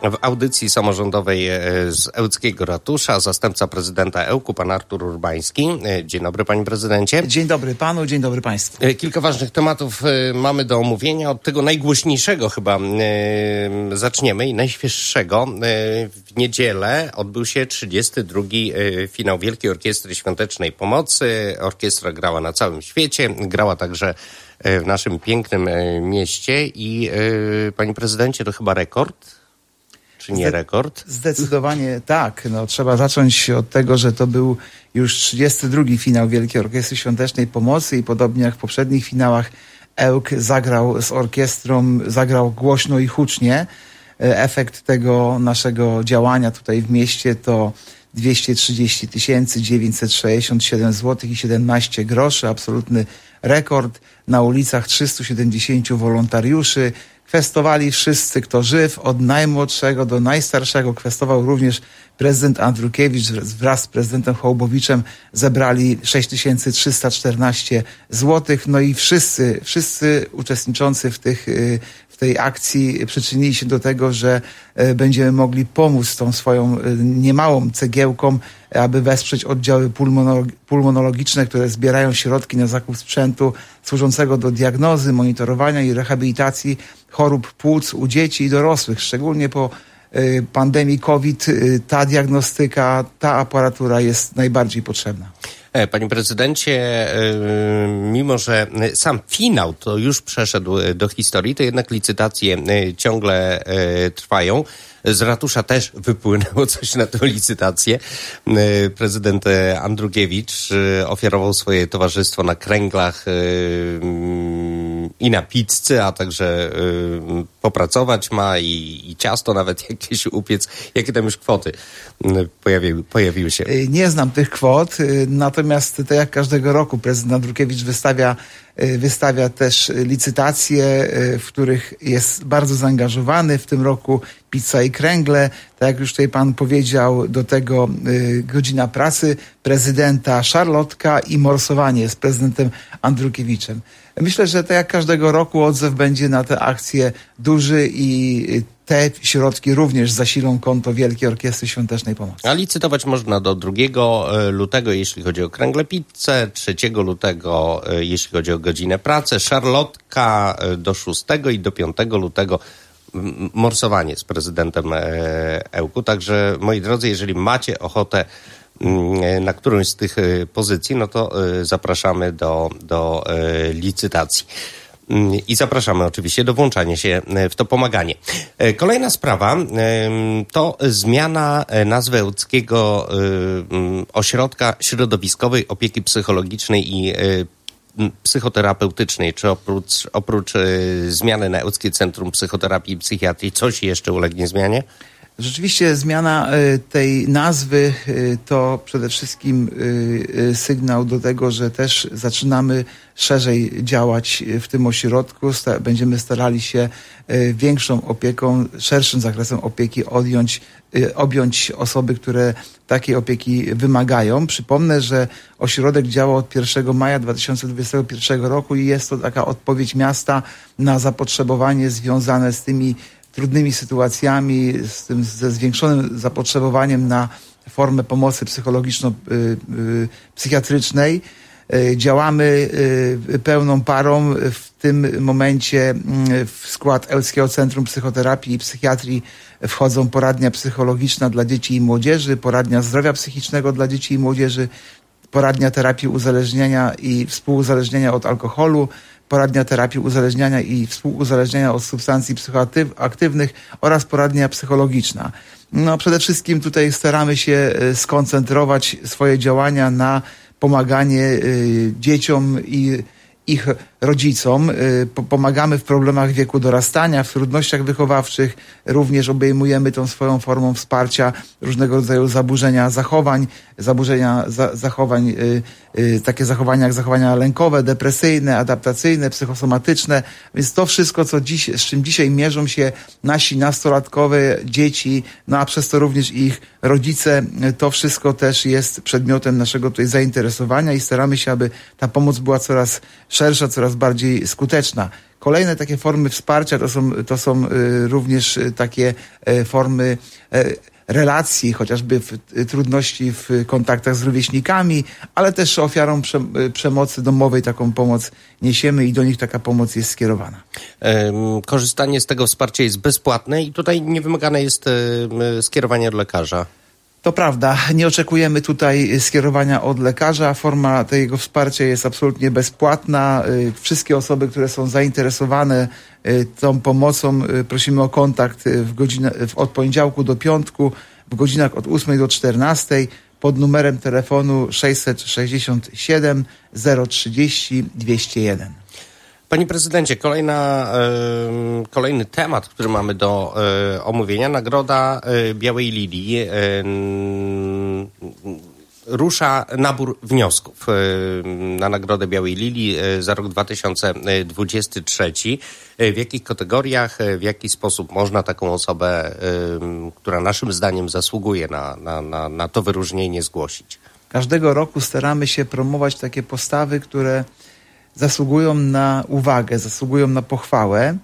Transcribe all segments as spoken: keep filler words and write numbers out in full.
W audycji samorządowej z Ełckiego Ratusza zastępca prezydenta Ełku, pan Artur Urbański. Dzień dobry, panie prezydencie. Dzień dobry panu, dzień dobry państwu. Kilka ważnych tematów mamy do omówienia. Od tego najgłośniejszego chyba zaczniemy i najświeższego. W niedzielę odbył się trzydziesty drugi finał Wielkiej Orkiestry Świątecznej Pomocy. Orkiestra grała na całym świecie, grała także w naszym pięknym mieście i panie prezydencie, to chyba rekord? Czy nie rekord? Zdecydowanie tak. No, trzeba zacząć od tego, że to był już trzydziesty drugi finał Wielkiej Orkiestry Świątecznej Pomocy i podobnie jak w poprzednich finałach Ełk zagrał z orkiestrą, zagrał głośno i hucznie. Efekt tego naszego działania tutaj w mieście to dwieście trzydzieści tysięcy dziewięćset sześćdziesiąt siedem złotych i siedemnaście groszy. Absolutny rekord. Na ulicach trzystu siedemdziesięciu wolontariuszy. Kwestowali wszyscy, kto żyw, od najmłodszego do najstarszego. Kwestował również prezydent Andrukiewicz wraz z prezydentem Hołubowiczem. Zebrali sześć tysięcy trzysta czternaście złotych. No i wszyscy, wszyscy uczestniczący w tych, w tej akcji przyczynili się do tego, że będziemy mogli pomóc tą swoją niemałą cegiełką, aby wesprzeć oddziały pulmonologiczne, które zbierają środki na zakup sprzętu służącego do diagnozy, monitorowania i rehabilitacji chorób płuc u dzieci i dorosłych. Szczególnie po pandemii COVID ta diagnostyka, ta aparatura jest najbardziej potrzebna. Panie prezydencie, mimo że sam finał to już przeszedł do historii, to jednak licytacje ciągle trwają. Z ratusza też wypłynęło coś na tę licytację. Prezydent Andrukiewicz ofiarował swoje towarzystwo na kręglach i na pizzy, a także popracować ma i, i ciasto nawet jakieś upiec. Jakie tam już kwoty pojawiły, pojawiły się? Nie znam tych kwot, natomiast tak jak każdego roku prezydent Andrukiewicz wystawia Wystawia też licytacje, w których jest bardzo zaangażowany. W tym roku pizza i kręgle. Tak jak już tutaj pan powiedział, do tego godzina pracy prezydenta, szarlotka i morsowanie z prezydentem Andrukiewiczem. Myślę, że tak jak każdego roku odzew będzie na tę akcję duży i te środki również zasilą konto Wielkiej Orkiestry Świątecznej Pomocy. A licytować można do drugiego lutego, jeśli chodzi o kręgle pizzę, trzeciego lutego, jeśli chodzi o godzinę pracy, szarlotka do szóstego i do piątego lutego morsowanie z prezydentem Ełku. Także, moi drodzy, jeżeli macie ochotę na którąś z tych pozycji, no to zapraszamy do, do licytacji. I zapraszamy oczywiście do włączania się w to pomaganie. Kolejna sprawa to zmiana nazwy Ełckiego Ośrodka Środowiskowej Opieki Psychologicznej i Psychoterapeutycznej. Czy oprócz, oprócz zmiany na Ełckie Centrum Psychoterapii i Psychiatrii coś jeszcze ulegnie zmianie? Rzeczywiście zmiana tej nazwy to przede wszystkim sygnał do tego, że też zaczynamy szerzej działać w tym ośrodku. Będziemy starali się większą opieką, szerszym zakresem opieki odjąć, objąć osoby, które takiej opieki wymagają. Przypomnę, że ośrodek działa od pierwszego maja dwa tysiące dwudziestego pierwszego roku i jest to taka odpowiedź miasta na zapotrzebowanie związane z tymi trudnymi sytuacjami, z tym ze zwiększonym zapotrzebowaniem na formę pomocy psychologiczno-psychiatrycznej. Działamy pełną parą. W tym momencie w skład Ełckiego Centrum Psychoterapii i Psychiatrii wchodzą poradnia psychologiczna dla dzieci i młodzieży, poradnia zdrowia psychicznego dla dzieci i młodzieży, poradnia terapii uzależnienia i współuzależnienia od alkoholu, poradnia terapii uzależniania i współuzależniania od substancji psychoaktywnych oraz poradnia psychologiczna. No, przede wszystkim tutaj staramy się skoncentrować swoje działania na pomaganie y, dzieciom i ich rodzicom. Pomagamy w problemach wieku dorastania, w trudnościach wychowawczych. Również obejmujemy tą swoją formą wsparcia różnego rodzaju zaburzenia zachowań, zaburzenia za, zachowań, y, y, takie zachowania jak zachowania lękowe, depresyjne, adaptacyjne, psychosomatyczne. Więc to wszystko, co dziś, z czym dzisiaj mierzą się nasi nastolatkowie, dzieci, no a przez to również ich rodzice, to wszystko też jest przedmiotem naszego tutaj zainteresowania i staramy się, aby ta pomoc była coraz szersza, coraz bardziej skuteczna. Kolejne takie formy wsparcia to są, to są również takie formy relacji, chociażby w, trudności w kontaktach z rówieśnikami, ale też ofiarom prze, przemocy domowej taką pomoc niesiemy i do nich taka pomoc jest skierowana. Korzystanie z tego wsparcia jest bezpłatne i tutaj nie wymagane jest skierowanie do lekarza. To prawda, nie oczekujemy tutaj skierowania od lekarza. Forma tego wsparcia jest absolutnie bezpłatna. Wszystkie osoby, które są zainteresowane tą pomocą, prosimy o kontakt w godzinę, od poniedziałku do piątku, w godzinach od ósmej do czternastej pod numerem telefonu sześćset sześćdziesiąt siedem zero trzydzieści dwieście jeden. Panie prezydencie, kolejna, y, kolejny temat, który mamy do y, omówienia, Nagroda y, Białej Lilii. Y, y, rusza nabór wniosków y, na Nagrodę Białej Lilii y, za rok dwa tysiące dwudziesty trzeci. Y, w jakich kategoriach, y, w jaki sposób można taką osobę, y, która naszym zdaniem zasługuje na, na, na, na to wyróżnienie, zgłosić? Każdego roku staramy się promować takie postawy, które zasługują na uwagę, zasługują na pochwałę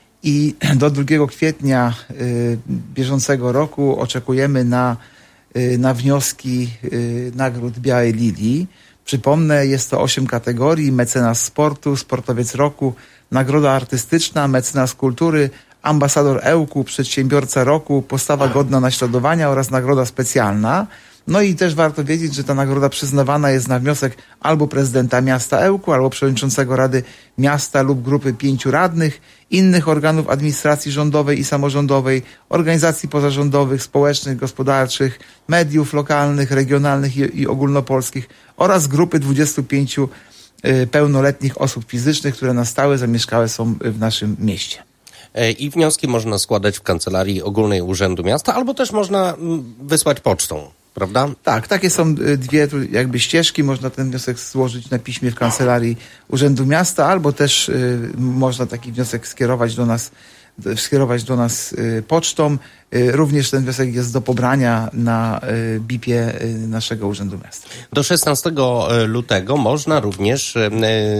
i do drugiego kwietnia y, bieżącego roku oczekujemy na, y, na wnioski y, nagród Białej Lilii. Przypomnę, jest to osiem kategorii: mecenas sportu, sportowiec roku, nagroda artystyczna, mecenas kultury, ambasador Ełku, przedsiębiorca roku, postawa godna naśladowania oraz nagroda specjalna. No i też warto wiedzieć, że ta nagroda przyznawana jest na wniosek albo prezydenta miasta Ełku, albo przewodniczącego Rady Miasta lub grupy pięciu radnych, innych organów administracji rządowej i samorządowej, organizacji pozarządowych, społecznych, gospodarczych, mediów lokalnych, regionalnych i, i ogólnopolskich oraz grupy dwudziestu pięciu y, pełnoletnich osób fizycznych, które na stałe zamieszkałe są w naszym mieście. I wnioski można składać w Kancelarii Ogólnej Urzędu Miasta, albo też można wysłać pocztą, prawda? Tak, takie są dwie tu jakby ścieżki. Można ten wniosek złożyć na piśmie w Kancelarii Urzędu Miasta, albo też y, można taki wniosek skierować do nas, skierować do nas y, pocztą. Y, również ten wniosek jest do pobrania na y, bipie y, naszego Urzędu Miasta. Do szesnastego lutego można również y,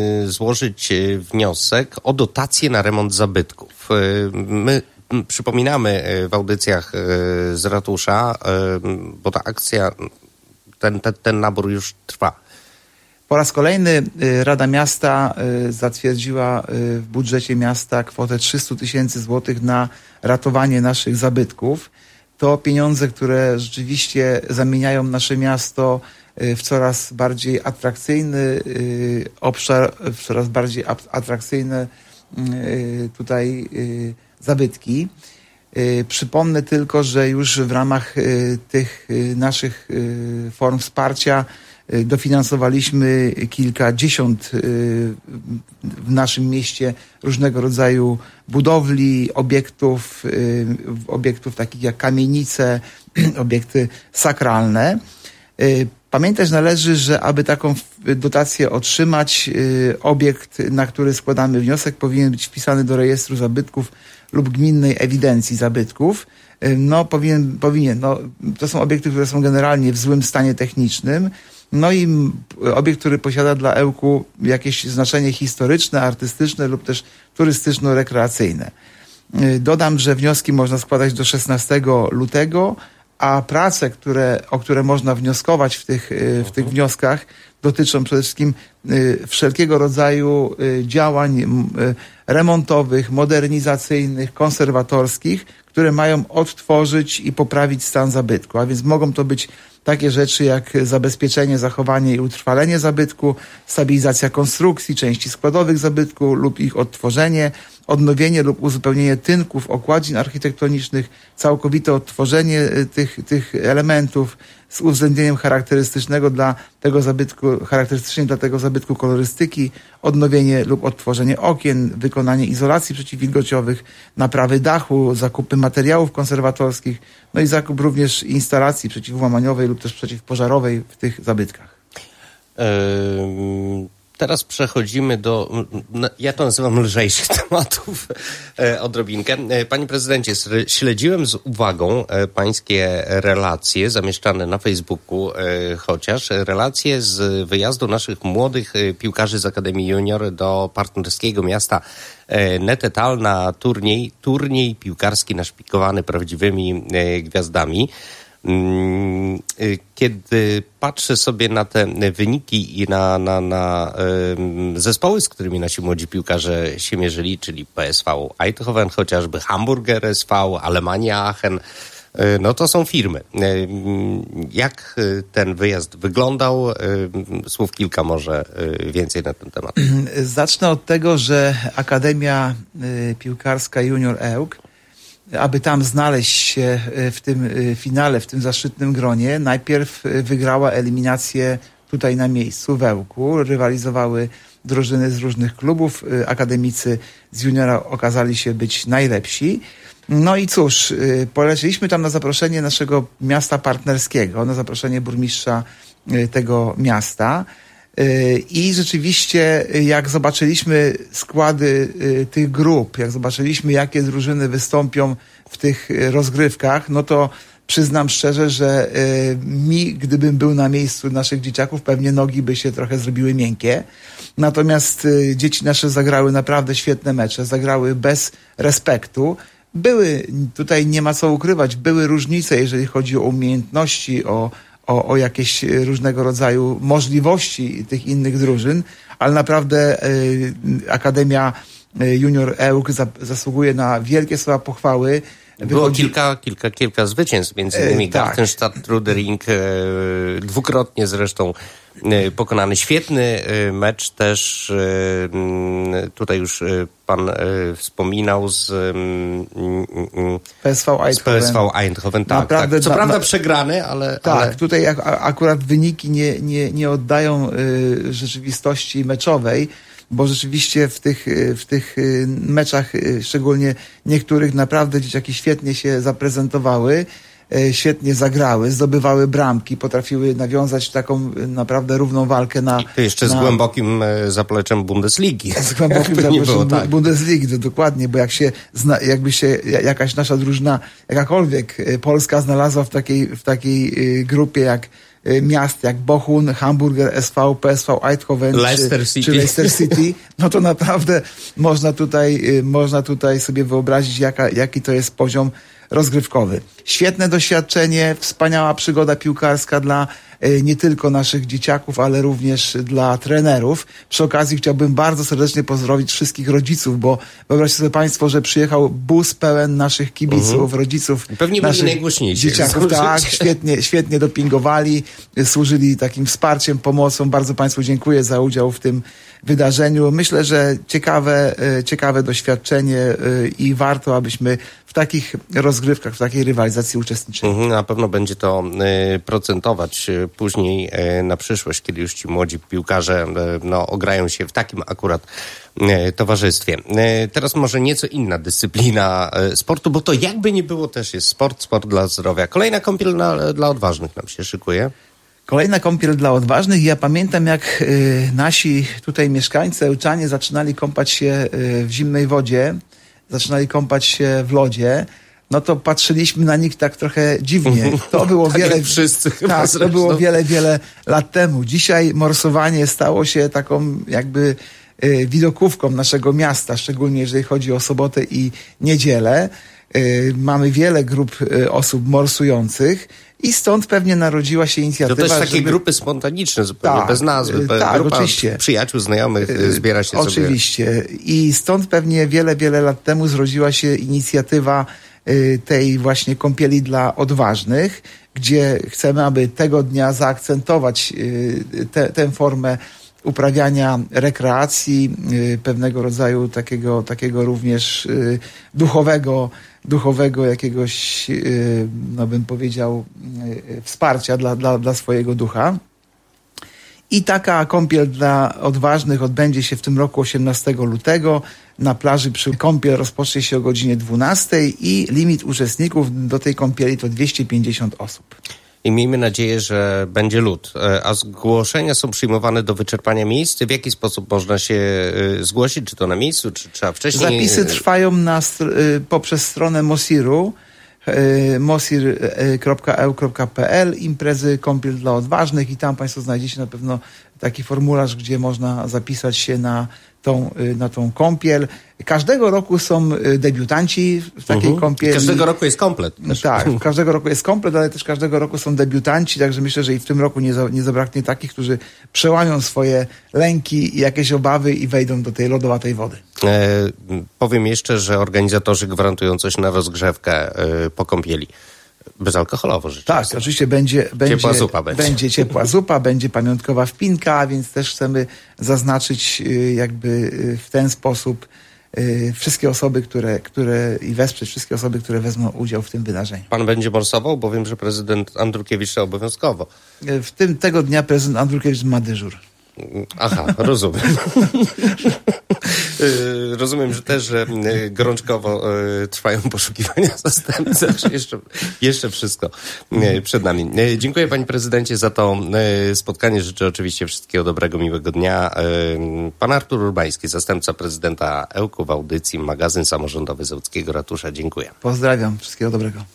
złożyć wniosek o dotację na remont zabytków. Y, my Przypominamy w audycjach z ratusza, bo ta akcja, ten, ten, ten nabór już trwa. Po raz kolejny Rada Miasta zatwierdziła w budżecie miasta kwotę trzysta tysięcy złotych na ratowanie naszych zabytków. To pieniądze, które rzeczywiście zamieniają nasze miasto w coraz bardziej atrakcyjny obszar, w coraz bardziej atrakcyjne tutaj zabytki. Przypomnę tylko, że już w ramach tych naszych form wsparcia dofinansowaliśmy kilkadziesiąt w naszym mieście różnego rodzaju budowli, obiektów, obiektów takich jak kamienice, obiekty sakralne. Pamiętać należy, że aby taką dotację otrzymać, obiekt, na który składamy wniosek, powinien być wpisany do rejestru zabytków lub gminnej ewidencji zabytków. No, powinien, powinien, no, to są obiekty, które są generalnie w złym stanie technicznym. No i obiekt, który posiada dla Ełku jakieś znaczenie historyczne, artystyczne lub też turystyczno-rekreacyjne. Dodam, że wnioski można składać do szesnastego lutego, a prace, które, o które można wnioskować w tych, w tych wnioskach, dotyczą przede wszystkim wszelkiego rodzaju działań remontowych, modernizacyjnych, konserwatorskich, które mają odtworzyć i poprawić stan zabytku. A więc mogą to być takie rzeczy jak zabezpieczenie, zachowanie i utrwalenie zabytku, stabilizacja konstrukcji, części składowych zabytku lub ich odtworzenie, odnowienie lub uzupełnienie tynków, okładzin architektonicznych, całkowite odtworzenie tych, tych elementów z uwzględnieniem charakterystycznego dla tego zabytku, charakterystycznie dla tego zabytku kolorystyki, odnowienie lub odtworzenie okien, wykonanie izolacji przeciwwilgociowych, naprawy dachu, zakupy materiałów konserwatorskich, no i zakup również instalacji przeciwłamaniowej lub też przeciwpożarowej w tych zabytkach. Yy... teraz przechodzimy do, ja to nazywam lżejszych tematów odrobinkę. Panie prezydencie, śledziłem z uwagą pańskie relacje zamieszczane na Facebooku, chociaż relacje z wyjazdu naszych młodych piłkarzy z Akademii Junior do partnerskiego miasta Netetal na turniej, turniej piłkarski naszpikowany prawdziwymi gwiazdami. Kiedy patrzę sobie na te wyniki i na, na, na zespoły, z którymi nasi młodzi piłkarze się mierzyli, czyli P S V Eindhoven, chociażby Hamburger S V, Alemannia Aachen, no to są firmy. Jak ten wyjazd wyglądał? Słów kilka może więcej na ten temat. Zacznę od tego, że Akademia Piłkarska Junior Ełk, aby tam znaleźć się w tym finale, w tym zaszczytnym gronie, najpierw wygrała eliminację tutaj na miejscu w Ełku. Rywalizowały drużyny z różnych klubów. Akademicy z juniora okazali się być najlepsi. No i cóż, polecieliśmy tam na zaproszenie naszego miasta partnerskiego, na zaproszenie burmistrza tego miasta. I rzeczywiście, jak zobaczyliśmy składy tych grup, jak zobaczyliśmy, jakie drużyny wystąpią w tych rozgrywkach, no to przyznam szczerze, że mi, gdybym był na miejscu naszych dzieciaków, pewnie nogi by się trochę zrobiły miękkie. Natomiast dzieci nasze zagrały naprawdę świetne mecze, zagrały bez respektu. Były, tutaj nie ma co ukrywać, były różnice, jeżeli chodzi o umiejętności, o O, o jakieś różnego rodzaju możliwości tych innych drużyn, ale naprawdę y, Akademia Junior Ełk za, zasługuje na wielkie słowa pochwały. Wychodzi... Było kilka, kilka, kilka zwycięstw, między innymi e, tak. Gartenstadt, Trudering, e, dwukrotnie zresztą e, pokonany. Świetny e, mecz też, e, tutaj już e, pan e, wspominał z, e, P S V Eindhoven. Z P S V Eindhoven, tak, Naprawdę, tak. Co na, prawda na... przegrany, ale... Tak, ale... tutaj ak- akurat wyniki nie, nie, nie oddają e, rzeczywistości meczowej, bo rzeczywiście w tych, w tych meczach, szczególnie niektórych, naprawdę dzieciaki świetnie się zaprezentowały, świetnie zagrały, zdobywały bramki, potrafiły nawiązać taką naprawdę równą walkę na... I to jeszcze na, z głębokim zapleczem Bundesligi. Z głębokim zapleczem było, tak. Bundesligi, to dokładnie, bo jak się, zna, jakby się jakaś nasza drużyna, jakakolwiek Polska znalazła w takiej, w takiej grupie jak miast jak Bochum, Hamburger S V, P S V Eindhoven Leicester czy, City. czy Leicester City, no to naprawdę można tutaj, można tutaj sobie wyobrazić, jaka, jaki to jest poziom rozgrywkowy. Świetne doświadczenie, wspaniała przygoda piłkarska dla nie tylko naszych dzieciaków, ale również dla trenerów. Przy okazji chciałbym bardzo serdecznie pozdrowić wszystkich rodziców, bo wyobraźcie sobie państwo, że przyjechał bus pełen naszych kibiców, uh-huh. rodziców. Pewnie byli najgłośniejsi. Dzieciaków, tak, świetnie, świetnie dopingowali, służyli takim wsparciem, pomocą. Bardzo państwu dziękuję za udział w tym wydarzeniu. Myślę, że ciekawe, ciekawe doświadczenie i warto, abyśmy w takich rozgrywkach, w takiej rywalizacji uczestniczyli. Mhm, na pewno będzie to y, procentować y, później y, na przyszłość, kiedy już ci młodzi piłkarze y, no, ograją się w takim akurat y, towarzystwie. Y, teraz może nieco inna dyscyplina y, sportu, bo to jakby nie było też jest sport, sport dla zdrowia. Kolejna kąpiel na, dla odważnych nam się szykuje. Kolejna kąpiel dla odważnych. Ja pamiętam, jak y, nasi tutaj mieszkańcy, Ełczanie, zaczynali kąpać się y, w zimnej wodzie, zaczynali kąpać się w lodzie, no to patrzyliśmy na nich tak trochę dziwnie. To było tak wiele, wszyscy tak, to było wiele, wiele lat temu. Dzisiaj morsowanie stało się taką jakby y, widokówką naszego miasta, szczególnie jeżeli chodzi o sobotę i niedzielę. Y, mamy wiele grup y, osób morsujących i stąd pewnie narodziła się inicjatywa. To też takie żeby... grupy spontaniczne, zupełnie tak, bez nazwy. Tak, grupa oczywiście. Przyjaciół, znajomych zbiera się oczywiście. sobie. Oczywiście. I stąd pewnie wiele, wiele lat temu zrodziła się inicjatywa y, tej właśnie kąpieli dla odważnych, gdzie chcemy, aby tego dnia zaakcentować y, te, tę formę uprawiania rekreacji, y, pewnego rodzaju takiego, takiego również y, duchowego, duchowego jakiegoś, y, no bym powiedział, y, wsparcia dla, dla, dla swojego ducha. I taka kąpiel dla odważnych odbędzie się w tym roku osiemnastego lutego na plaży przy Kąpiel. Rozpocznie się o godzinie dwunastej i limit uczestników do tej kąpieli to dwieście pięćdziesiąt osób. I miejmy nadzieję, że będzie lód. A zgłoszenia są przyjmowane do wyczerpania miejsc? W jaki sposób można się zgłosić? Czy to na miejscu, czy trzeba wcześniej? Zapisy trwają na, poprzez stronę Mosiru, mosir kropka e u kropka p l, imprezy kąpiel dla odważnych i tam Państwo znajdziecie na pewno taki formularz, gdzie można zapisać się na tą, na tą kąpiel. Każdego roku są debiutanci w takiej uh-huh. kąpieli. Każdego roku jest komplet. Też. Tak, każdego roku jest komplet, ale też każdego roku są debiutanci, także myślę, że i w tym roku nie, za, nie zabraknie takich, którzy przełamią swoje lęki i jakieś obawy i wejdą do tej lodowatej wody. E, powiem jeszcze, że organizatorzy gwarantują coś na rozgrzewkę e, po kąpieli. Bezalkoholowo rzeczywiście. Tak, oczywiście będzie, będzie, ciepła zupa będzie. będzie ciepła zupa, będzie pamiątkowa wpinka, więc też chcemy zaznaczyć jakby w ten sposób wszystkie osoby, które, które i wesprzeć wszystkie osoby, które wezmą udział w tym wydarzeniu. Pan będzie morsował? Bo wiem, że prezydent Andrukiewicz to obowiązkowo. W tym tego dnia prezydent Andrukiewicz ma dyżur. Aha, rozumiem. Rozumiem, że też że gorączkowo trwają poszukiwania zastępcy. Jeszcze, jeszcze wszystko przed nami. Dziękuję panie prezydencie za to spotkanie. Życzę oczywiście wszystkiego dobrego, miłego dnia. Pan Artur Urbański, zastępca prezydenta Ełku w audycji Magazyn Samorządowy z Ełckiego Ratusza. Dziękuję. Pozdrawiam. Wszystkiego dobrego.